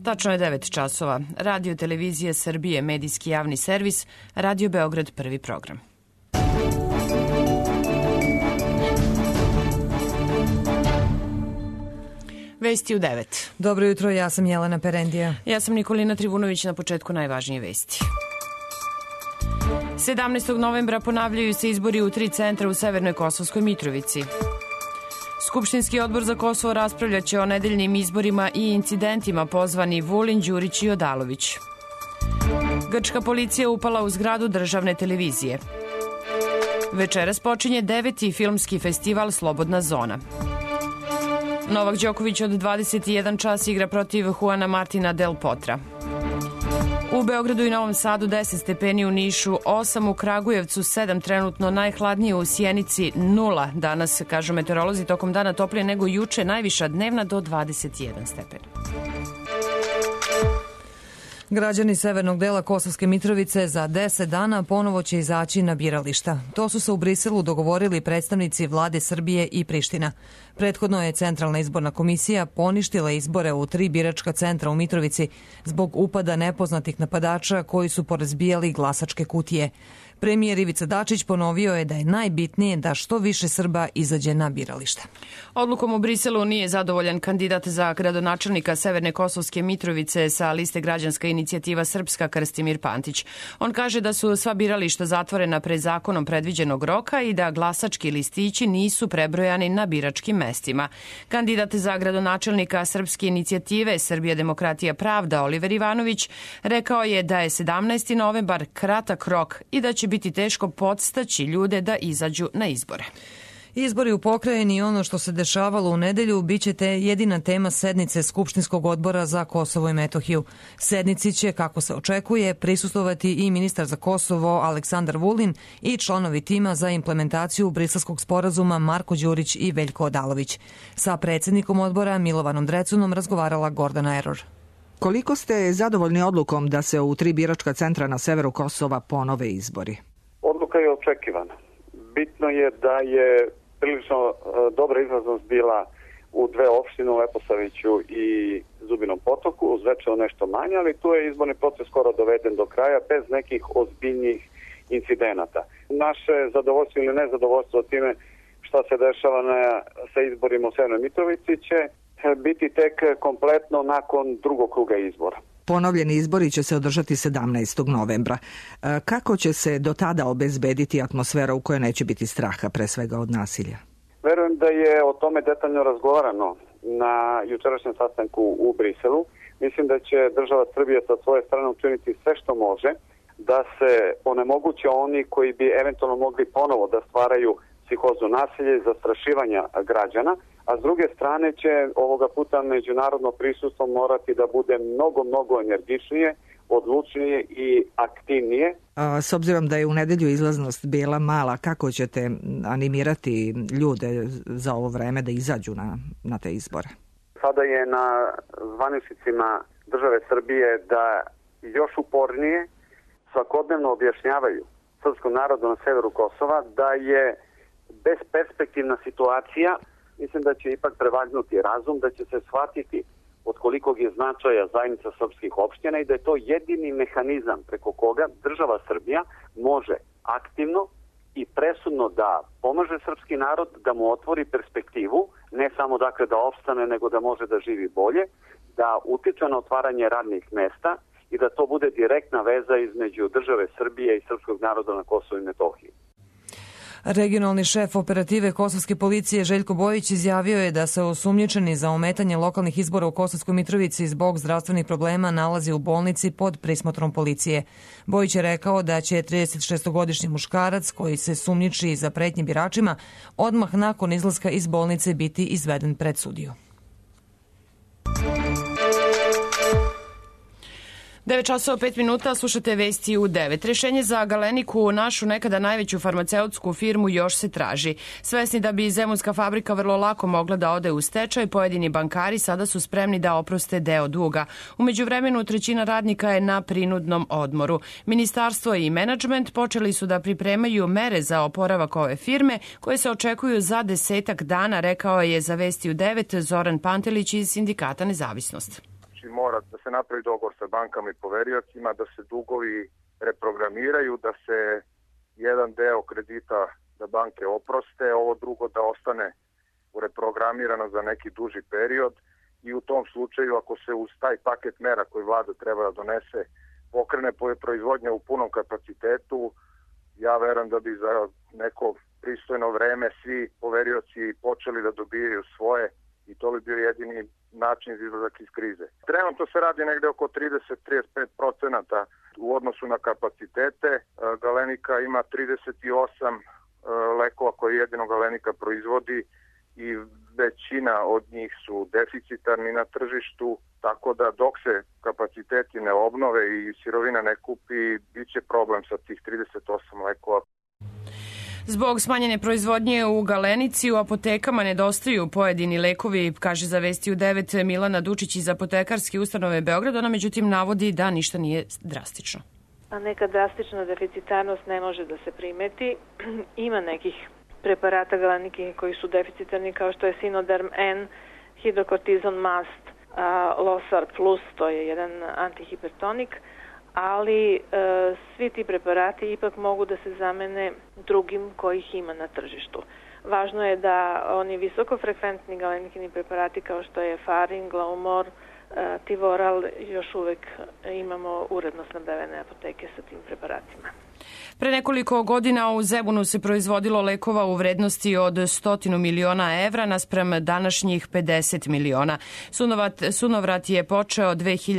Tačno je 9 časova. Radio Televizija Srbije, medijski javni servis, Radio Beograd, prvi program. Vesti u 9. Dobro jutro, ja sam Jelena Perendija. Ja sam Nikolina Trivunović, na početku najvažnije vesti. 17. novembra ponavljaju se izbori u 3 centra u Severnoj Kosovskoj Mitrovici. Skupštinski odbor za Kosovo raspravljaće o nedeljnim izborima i incidentima, pozvani Vulin, Đurić i Odalović. Grčka policija upala u zgradu državne televizije. Večeras počinje 9. filmski festival Slobodna zona. Novak Đoković od 21 čas igra protiv Juana Martina Del Potra. U Beogradu i Novom Sadu 10 stepeni, u Nišu 8, u Kragujevcu 7, trenutno najhladnije u Sjenici 0. Danas, kažu meteorolozi, tokom dana toplije nego juče, najviša dnevna do 21 stepena. Građani severnog dela Kosovske Mitrovice za 10 dana ponovo će izaći na birališta. To su se u Briselu dogovorili predstavnici vlade Srbije i Priština. Prethodno je Centralna izborna komisija poništila izbore u 3 biračka centra u Mitrovici zbog upada nepoznatih napadača koji su porazbijali glasačke kutije. Premijer Ivica Dačić ponovio je da je najbitnije da što više Srba izađe na birališta. Odlukom u Briselu nije zadovoljan kandidat za gradonačelnika Severne Kosovske Mitrovice sa liste Građanska inicijativa Srpska Krstimir Pantić. On kaže da su sva birališta zatvorena pre zakonom predviđenog roka i da glasački listići nisu prebrojani na biračkim mestima. Kandidat za gradonačelnika Srpske inicijative Srbija demokratija pravda Oliver Ivanović rekao je da je 17. novembar kratak rok i da će biti teško podstaći ljude da izađu na izbore. Izbori u pokrajini i ono što se dešavalo u nedelju biće jedina tema sednice Skupštinskog odbora za Kosovo i Metohiju. Sednici će, kako se očekuje, prisustvovati i ministar za Kosovo Aleksandar Vulin i članovi tima za implementaciju Briselskog sporazuma Marko Đurić i Veljko Odalović. Sa predsjednikom odbora Milovanom Drecunom razgovarala Gordana Error. Koliko ste zadovoljni odlukom da se u 3 biračka centra na severu Kosova ponove izbori? Odluka je očekivana. Bitno je da je prilično dobra izlaznost bila u 2 opštine, u Leposaviću i Zubinom Potoku, uz Zvečevo nešto manje, ali tu je izborni proces skoro doveden do kraja bez nekih ozbiljnijih incidenata. Naše zadovoljstvo ili nezadovoljstvo time šta se dešava sa izborima u Severnoj Mitrovici će biti tek kompletno nakon drugog kruga izbora. Ponovljeni izbori će se održati 17. novembra. Kako će se do tada obezbediti atmosfera u kojoj neće biti straha, pre svega od nasilja? Verujem da je o tome detaljno razgovarano na jučerašnjem sastanku u Briselu. Mislim da će država Srbije sa svoje strane učiniti sve što može da se onemoguće oni koji bi eventualno mogli ponovo da stvaraju psihozu nasilja i zastrašivanja građana, a s druge strane će ovoga puta međunarodno prisustvo morati da bude mnogo energičnije, odlučnije i aktivnije. S obzirom da je u nedelju izlaznost bila mala, kako ćete animirati ljude za ovo vreme da izađu na te izbore? Sada je na zvaničnicima države Srbije da još upornije svakodnevno objašnjavaju srpskom narodu na severu Kosova da je besperspektivna situacija. Mislim da će ipak prevagnuti razum, da će se shvatiti od kolikog je značaja zajednica srpskih opština i da je to jedini mehanizam preko koga država Srbija može aktivno i presudno da pomaže srpski narod, da mu otvori perspektivu, ne samo dakle da opstane, nego da može da živi bolje, da utiče na otvaranje radnih mesta i da to bude direktna veza između države Srbije i srpskog naroda na Kosovu i Metohiji. Regionalni šef operative Kosovske policije Željko Bojić izjavio je da se osumnjičeni za ometanje lokalnih izbora u Kosovskoj Mitrovici zbog zdravstvenih problema nalazi u bolnici pod prismotrom policije. Bojić je rekao da će 36-godišnji muškarac koji se sumnjiči za pretnje biračima odmah nakon izlaska iz bolnice biti izveden pred sudiju. 9 časova 5 minuta, slušate vesti u 9. Rešenje za Galeniku, našu nekada najveću farmaceutsku firmu, još se traži. Svesni da bi zemunska fabrika vrlo lako mogla da ode u stečaj, pojedini bankari sada su spremni da oproste deo duga. U međuvremenu 1/3 radnika je na prinudnom odmoru. Ministarstvo i menadžment počeli su da pripremaju mere za oporavak ove firme, koje se očekuju za 10 dana, rekao je za vesti u 9 Zoran Pantelić iz Sindikata Nezavisnost. Znači mora da se napravi dogovor sa bankama i poveriocima, da se dugovi reprogramiraju, da se jedan deo kredita da banke oproste, ovo drugo da ostane reprogramirano za neki duži period i u tom slučaju ako se uz taj paket mera koji vlada treba da donese pokrene proizvodnja u punom kapacitetu, ja verujem da bi za neko pristojno vreme svi poverioci počeli da dobijaju svoje i to bi bio jedini način za izlazak iz krize. Trenutno se radi negde oko 30-35% u odnosu na kapacitete. Galenika ima 38 lekova koje jedino Galenika proizvodi i većina od njih su deficitarni na tržištu, tako da dok se kapaciteti ne obnove i sirovina ne kupi, bit će problem sa tih 38 lekova. Zbog smanjene proizvodnje u Galenici u apotekama nedostaju pojedini lekovi, kaže za Vesti u 9 Milana Dučić iz apotekarske ustanove Beograd. Ona međutim navodi da ništa nije drastično. A neka drastična deficitarnost ne može da se primeti. Ima nekih preparata Galenike koji su deficitarni kao što je Sinoderm N, hidrokortizon mast, Losar Plus, to je jedan antihipertonik, ali svi ti preparati ipak mogu da se zamene drugim kojih ima na tržištu. Važno je da oni visokofrekventni galenikini preparati kao što je Farin, Glaumor, Tivoral, još uvek imamo uredno snabdevene apoteke sa tim preparatima. Pre nekoliko godina u Zebunu se proizvodilo lekova u vrednosti od 100 miliona evra naspram današnjih 50 miliona. Sunovrat je počeo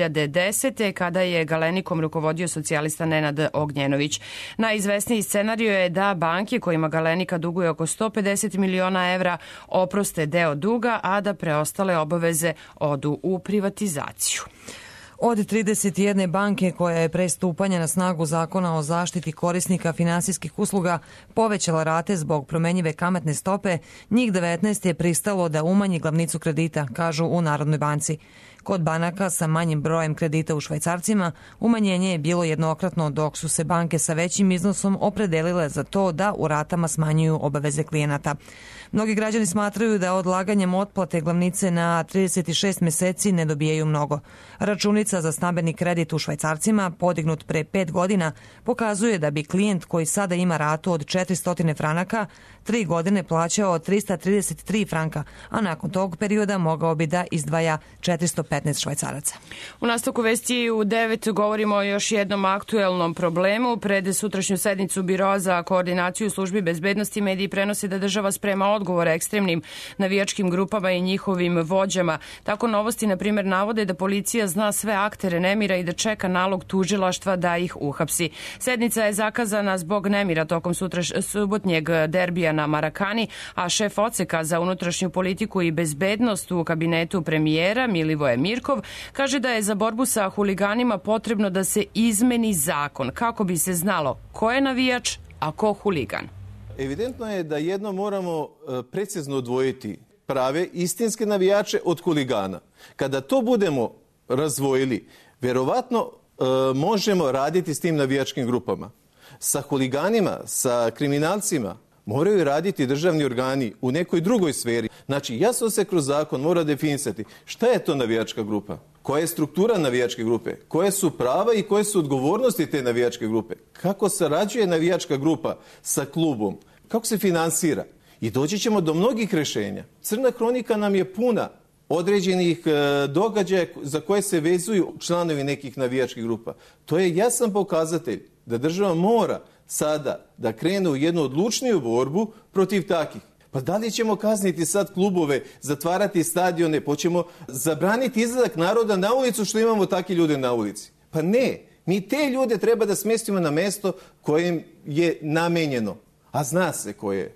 2010. kada je Galenikom rukovodio socijalista Nenad Ognjenović. Najizvesniji scenario je da banke kojima Galenika duguje oko 150 miliona evra oproste deo duga, a da preostale obaveze odu u privatizaciju. Od 31 banke koja je pre stupanja na snagu Zakona o zaštiti korisnika finansijskih usluga povećala rate zbog promenjive kamatne stope, njih 19 je pristalo da umanji glavnicu kredita, kažu u Narodnoj banci. Kod banaka sa manjim brojem kredita u švajcarcima umanjenje je bilo jednokratno, dok su se banke sa većim iznosom opredelile za to da u ratama smanjuju obaveze klijenata. Mnogi građani smatraju da odlaganjem otplate glavnice na 36 meseci ne dobijaju mnogo. Računica za stambeni kredit u švajcarcima, podignut pre 5 godina, pokazuje da bi klijent koji sada ima ratu od 400 franaka 3 godine plaćao 333 franka, a nakon tog perioda mogao bi da izdvaja 415 švajcaraca. U nastavku Vesti u 9 govorimo o još jednom aktuelnom problemu. Pred sutrašnju sednicu Biroa za koordinaciju službi bezbednosti mediji prenose da država sprema odgovore ekstremnim navijačkim grupama i njihovim vođama. Tako Novosti, na primjer, navode da policija zna sve aktere nemira i da čeka nalog tužilaštva da ih uhapsi. Sednica je zakazana zbog nemira tokom subotnjeg derbija na Marakani, a šef odseka za unutrašnju politiku i bezbednost u kabinetu premijera Milivoje Mirkov kaže da je za borbu sa huliganima potrebno da se izmeni zakon kako bi se znalo ko je navijač, a ko huligan. Evidentno je da jedno moramo precizno odvojiti prave istinske navijače od huligana. Kada to budemo razdvojili, verovatno možemo raditi s tim navijačkim grupama. Sa huliganima, sa kriminalcima moraju raditi državni organi u nekoj drugoj sferi. Znači, jasno se kroz zakon mora definisati šta je to navijačka grupa, koja je struktura navijačke grupe, koje su prava i koje su odgovornosti te navijačke grupe, kako sarađuje navijačka grupa sa klubom, kako se finansira. I doći ćemo do mnogih rešenja. Crna hronika nam je puna određenih događaja za koje se vezuju članovi nekih navijačkih grupa. To je jasan pokazatelj da država mora sada da krene u jednu odlučniju borbu protiv takih. Pa da li ćemo kazniti sad klubove, zatvarati stadione, hoćemo zabraniti izlazak naroda na ulicu što imamo takve ljude na ulici? Pa ne, mi te ljude treba da smestimo na mesto kojem je namenjeno, a zna se koje je.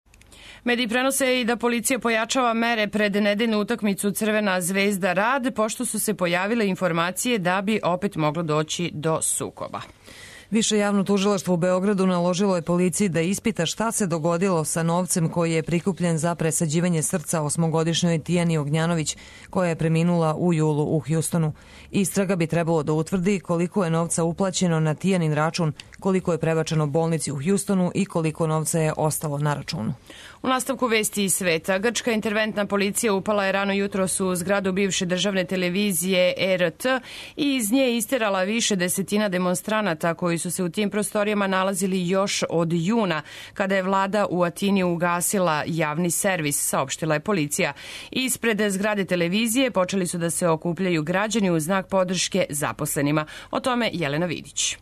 Mediji prenose i da policija pojačava mere pred nedeljnu utakmicu Crvena zvezda Rad, pošto su se pojavile informacije da bi opet moglo doći do sukoba. Više javno tužilaštvo u Beogradu naložilo je policiji da ispita šta se dogodilo sa novcem koji je prikupljen za presađivanje srca 8-godišnjoj Tijani Ognjanović, koja je preminula u julu u Hjustonu. Istraga bi trebalo da utvrdi koliko je novca uplaćeno na Tijanin račun koliko je prebačeno bolnici u Houstonu i koliko novca je ostalo na računu. U nastavku vesti iz sveta, grčka interventna policija upala je rano jutros u zgradu bivše državne televizije ERT i iz nje isterala više desetina demonstranata koji su se u tim prostorijama nalazili još od juna, kada je vlada u Atini ugasila javni servis, saopštila je policija. Ispred zgrade televizije počeli su da se okupljaju građani u znak podrške zaposlenima. O tome Jelena Vidić.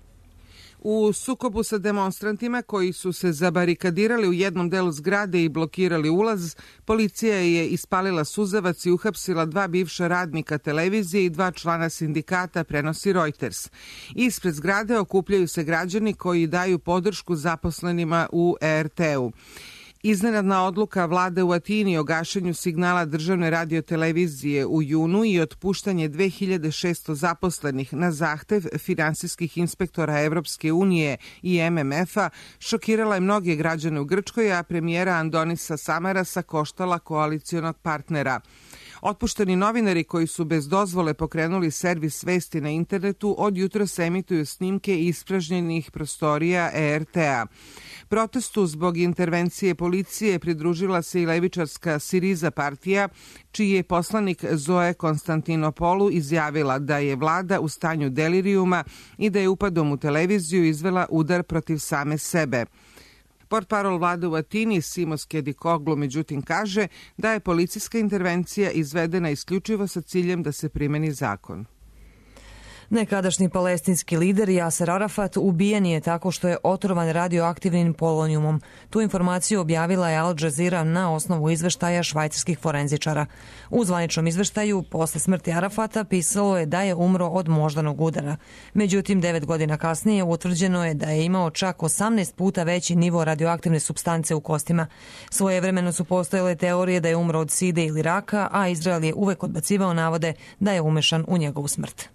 U sukobu sa demonstrantima koji su se zabarikadirali u jednom delu zgrade i blokirali ulaz, policija je ispalila suzavac i uhapsila 2 bivša radnika televizije i 2 člana sindikata, prenosi Reuters. Ispred zgrade okupljaju se građani koji daju podršku zaposlenima u ERT-u. Iznenadna odluka vlade u Atini o gašenju signala državne radiotelevizije u junu i otpuštanje 2600 zaposlenih na zahtev finansijskih inspektora Evropske unije i MMF-a šokirala je mnoge građane u Grčkoj, a premijera Andonisa Samarasa koštala koalicionog partnera. Otpušteni novinari koji su bez dozvole pokrenuli servis vesti na internetu od jutra se emituju snimke ispražnjenih prostorija ERT-a. Protestu zbog intervencije policije pridružila se i levičarska Siriza partija, čiji je poslanik Zoe Konstantinopolu izjavila da je vlada u stanju delirijuma i da je upadom u televiziju izvela udar protiv same sebe. Portparol vlade u Atini Simos Kedikoglu međutim kaže da je policijska intervencija izvedena isključivo sa ciljem da se primeni zakon. Nekadašnji palestinski lider Jaser Arafat ubijen je tako što je otrovan radioaktivnim polonijumom. Tu informaciju objavila je Al Jazeera na osnovu izveštaja švajcarskih forenzičara. U zvaničnom izveštaju posle smrti Arafata pisalo je da je umro od moždanog udara. Međutim, 9 godina kasnije utvrđeno je da je imao čak 18 puta veći nivo radioaktivne supstance u kostima. Svojevremeno su postojale teorije da je umro od side ili raka, a Izrael je uvek odbacivao navode da je umešan u njegovu smrt.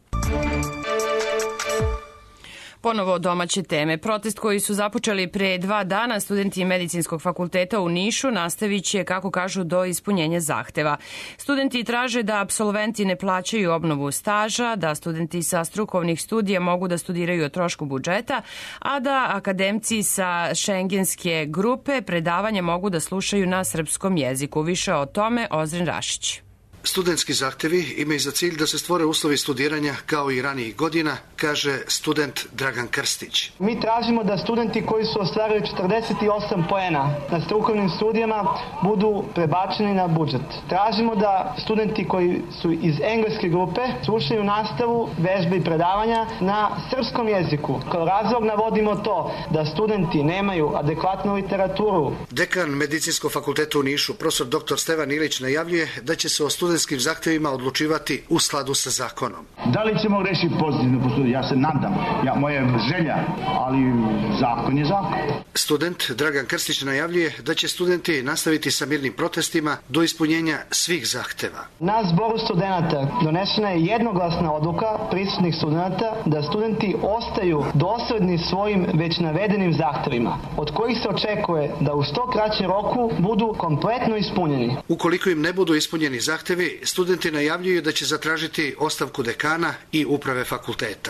Ponovo domaće teme. Protest koji su započeli pre 2 dana studenti Medicinskog fakulteta u Nišu nastavit će, kako kažu, do ispunjenja zahteva. Studenti traže da apsolventi ne plaćaju obnovu staža, da studenti sa strukovnih studija mogu da studiraju o trošku budžeta, a da akademci sa šengenske grupe predavanje mogu da slušaju na srpskom jeziku. Više o tome Ozren Rašić. Studentski zahtevi imaju za cilj da se stvore uslovi studiranja kao i ranijih godina, kaže student Dragan Krstić. Mi tražimo da studenti koji su ostvarili 48 poena na strukovnim studijama budu prebačeni na budžet. Tražimo da studenti koji su iz engleske grupe slušaju nastavu, vežbe i predavanja na srpskom jeziku. Kao razlog navodimo to da studenti nemaju adekvatnu literaturu. Dekan Medicinskog fakulteta u Nišu, profesor dr. Stevan Ilić, najavljuje da će se o studentskim zahtevima odlučivati u skladu sa zakonom. Da li ćemo rešiti pozitivno po studiju? Ja se nadam. Moja želja, ali zakon je zakon. Student Dragan Krstić najavljuje da će studenti nastaviti sa mirnim protestima do ispunjenja svih zahteva. Na zboru studenta donešena je jednoglasna odluka prisutnih studenta da studenti ostaju dosledni svojim već navedenim zahtevima, od kojih se očekuje da u što kraćem roku budu kompletno ispunjeni. Ukoliko im ne budu ispunjeni zahtevi, studenti najavljuju da će zatražiti ostavku dekana i uprave fakulteta.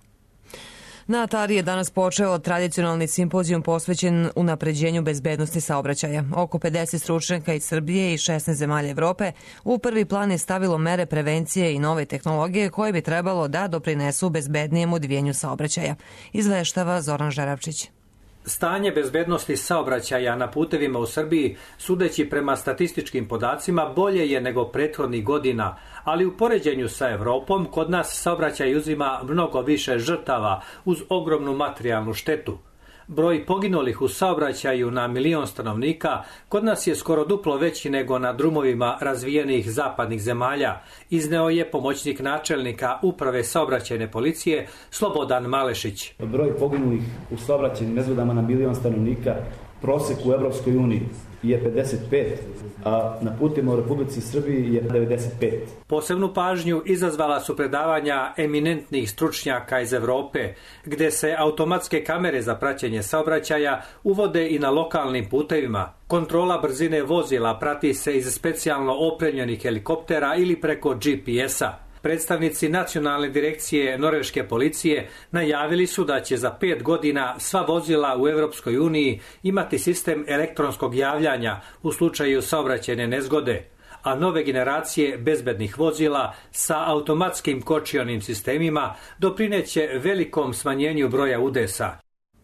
Na Atari je danas počeo tradicionalni simpozijum posvećen unapređenju bezbednosti saobraćaja. Oko 50 stručnjaka iz Srbije i 16 zemalja Evrope u prvi plan je stavilo mere prevencije i nove tehnologije koje bi trebalo da doprinesu bezbednijem odvijenju saobraćaja. Izveštava Zoran Žeravčić. Stanje bezbednosti saobraćaja na putevima u Srbiji, sudeći prema statističkim podacima, bolje je nego prethodnih godina, ali u poređenju sa Evropom kod nas saobraćaj uzima mnogo više žrtava uz ogromnu materijalnu štetu. Broj poginulih u saobraćaju na 1 milion stanovnika kod nas je skoro duplo veći nego na drumovima razvijenih zapadnih zemalja, izneo je pomoćnik načelnika Uprave saobraćajne policije Slobodan Malešić. Broj poginulih u saobraćajnim nezgodama na 1 milion stanovnika prosek u Evropskoj uniji je 55, a na putima u Republici Srbiji je 95. Posebnu pažnju izazvala su predavanja eminentnih stručnjaka iz Evrope, gde se automatske kamere za praćenje saobraćaja uvode i na lokalnim putevima. Kontrola brzine vozila prati se iz specijalno opremljenih helikoptera ili preko GPS-a. Predstavnici Nacionalne direkcije norveške policije najavili su da će za 5 godina sva vozila u Europskoj uniji imati sistem elektronskog javljanja u slučaju saobraćajne nezgode, a nove generacije bezbednih vozila sa automatskim kočionim sistemima doprineće velikom smanjenju broja udesa.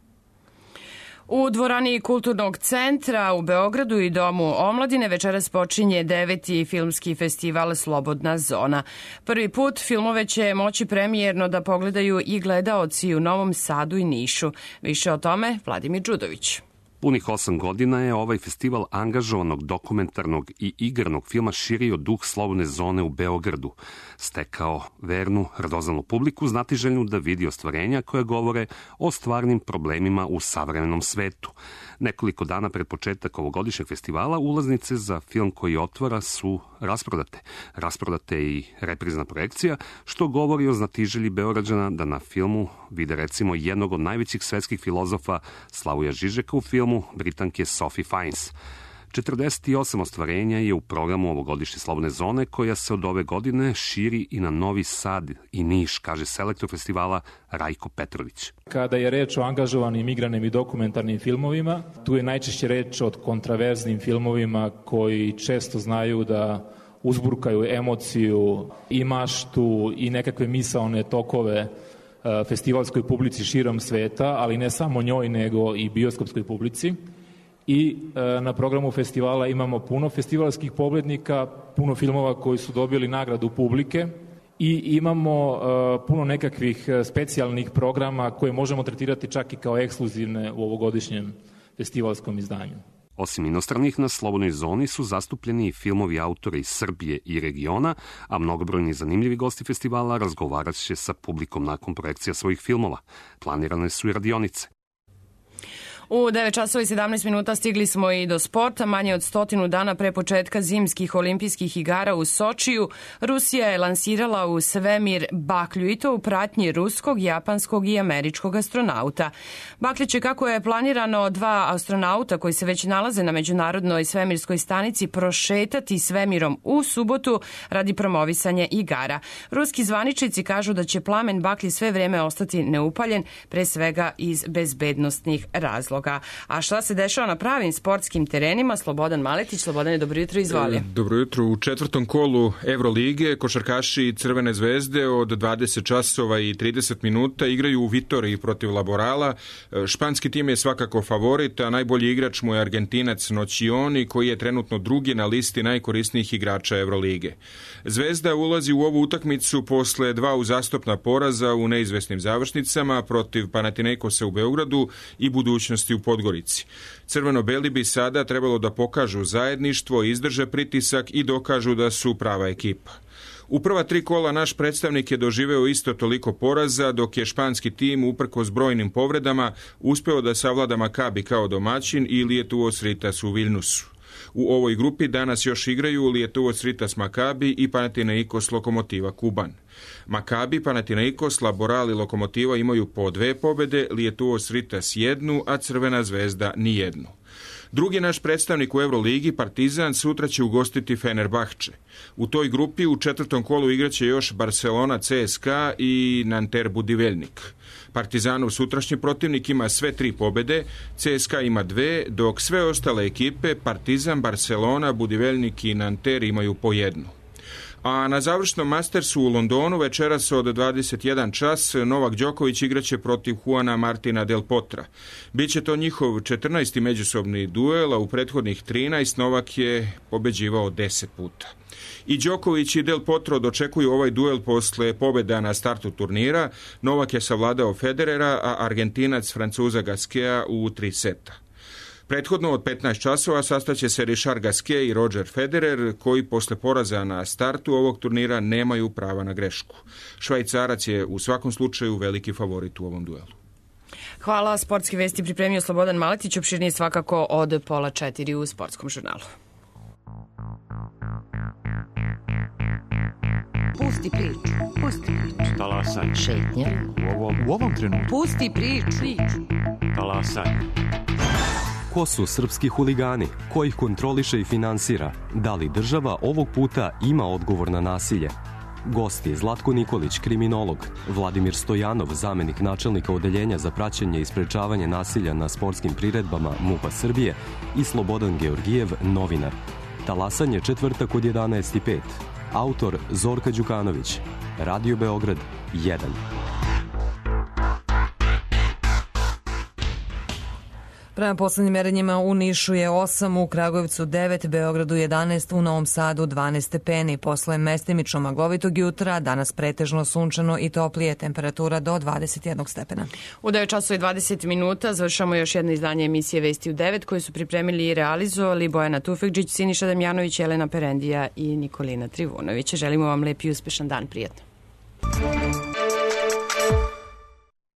U dvorani Kulturnog centra u Beogradu i Domu omladine večeras počinje 9. filmski festival Slobodna zona. Prvi put filmove će moći premijerno da pogledaju i gledaoci u Novom Sadu i Nišu. Više o tome Vladimir Đudović. Punih 8 godina je ovaj festival angažovanog dokumentarnog i igranog filma širio duh Slobodne zone u Beogradu. Stekao vernu, radoznalnu publiku, znatiželjnu da vidi ostvarenja koje govore o stvarnim problemima u savremenom svetu. Nekoliko dana pred početak ovogodišnjeg festivala ulaznice za film koji otvara su rasprodate. Rasprodate i reprizna projekcija, što govori o znatiželji Beograđana da na filmu vide recimo jednog od najvećih svetskih filozofa Slavoja Žižeka u filmu Britanke Sophie Fiennes. 48 ostvarenja je u programu ovogodišnje Slobodne zone, koja se od ove godine širi i na Novi Sad i Niš, kaže selektor festivala Rajko Petrović. Kada je reč o angažovanim igranim i dokumentarnim filmovima, tu je najčešće reč o kontraverznim filmovima koji često znaju da uzburkaju emociju i maštu i nekakve misaone tokove festivalskoj publici širom sveta, ali ne samo njoj, nego i bioskopskoj publici. I na programu festivala imamo puno festivalskih pobednika, puno filmova koji su dobili nagradu publike i imamo puno nekakvih specijalnih programa koje možemo tretirati čak i kao ekskluzivne u ovogodišnjem festivalskom izdanju. Osim inostranih, na Slobodnoj zoni su zastupljeni i filmovi autora iz Srbije i regiona, a mnogobrojni zanimljivi gosti festivala razgovarat će sa publikom nakon projekcija svojih filmova. Planirane su i radionice. U 9 časova i 17 minuta stigli smo i do sporta. Manje od 100 dana pre početka zimskih olimpijskih igara u Sočiju, Rusija je lansirala u svemir baklju i to u pratnji ruskog, japanskog i američkog astronauta. Baklja će, kako je planirano, 2 astronauta koji se već nalaze na Međunarodnoj svemirskoj stanici prošetati svemirom u subotu radi promovisanja igara. Ruski zvaničnici kažu da će plamen baklje sve vreme ostati neupaljen, pre svega iz bezbednostnih razloga. A šta se dešava na pravim sportskim terenima? Slobodan Maletić. Slobodane, dobro jutro, izvoli. Dobro jutro. U 4. kolu Evrolige košarkaši Crvene zvezde od 20 časova i 30 minuta igraju u Vitoriji protiv Laborala. Španski tim je svakako favorit, a najbolji igrač mu je Argentinac Nocioni, koji je trenutno drugi na listi najkorisnijih igrača Evrolige. Zvezda ulazi u ovu utakmicu posle 2 uzastopna poraza u neizvesnim završnicama protiv Panathinaikosa u Beogradu i Budućnosti u Podgorici. Crveno-beli bi sada trebalo da pokažu zajedništvo, izdrže pritisak i dokažu da su prava ekipa. U prva 3 kola naš predstavnik je doživeo isto toliko poraza, dok je španski tim, uprkos brojnim povredama, uspeo da savlada Makabi kao domaćin i Lietuvos Ritas u Viljnusu. U ovoj grupi danas još igraju Lietuvos Ritas Makabi i Panathinaikos Lokomotiva Kuban. Makabi, Panathinaikos, Laboral i Lokomotiva imaju po 2 pobede, Lietuvos Ritas 1, a Crvena zvezda ni jednu. Drugi naš predstavnik u Euroligi, Partizan, sutra će ugostiti Fenerbahče. U toj grupi u 4. kolu igraće još Barcelona, CSKA i Nanter Budivelnik. Partizanov sutrašnji protivnik ima sve 3 pobede, CSKA ima 2, dok sve ostale ekipe, Partizan, Barcelona, Budivelnik i Nanter, imaju po 1. A na završnom Mastersu u Londonu večeras od 21 čas Novak Đoković igraće protiv Juana Martina Del Potra. Biće to njihov 14. međusobni duel, a u prethodnih 13 Novak je pobeđivao 10 puta. I Đoković i Del Potro dočekuju ovaj duel posle pobjeda na startu turnira. Novak je savladao Federera, a Argentinac Francuza Gasqueta u 3 seta. Prethodno od 15 časova sastaće se Richard Gasquet i Roger Federer, koji posle poraza na startu ovog turnira nemaju prava na grešku. Švajcarac je u svakom slučaju veliki favorit u ovom duelu. Hvala. Sportske vesti pripremio Slobodan Maletić, opširnije svakako od 3:30 u Sportskom žurnalu. Pusti priču. Pusti priču. Talasaj. Šetnja. U ovom trenutku. Pusti priču. Talasaj. Ko su srpski huligani? Ko ih kontroliše i finansira? Da li država ovog puta ima odgovor na nasilje? Gosti Zlatko Nikolić, kriminolog, Vladimir Stojanov, zamenik načelnika Odeljenja za praćenje i sprečavanje nasilja na sportskim priredbama MUP-a Srbije i Slobodan Georgijev, novinar. Talasanje četvrtak od 11:05. Autor Zorka Đukanović. Radio Beograd 1. Prema poslednjim merenjima u Nišu je 8, u Kragujevcu 9, Beogradu 11, u Novom Sadu 12 stepeni. Posle mestimično maglovitog jutra, danas pretežno sunčano i toplije, temperatura do 21 stepena. U 9 časova i 20 minuta završamo još jedno izdanje emisije Vesti u 9 koje su pripremili i realizovali Bojana Tufekđić, Siniša Damjanović, Jelena Perendija i Nikolina Trivunović. Želimo vam lep i uspešan dan, prijatno.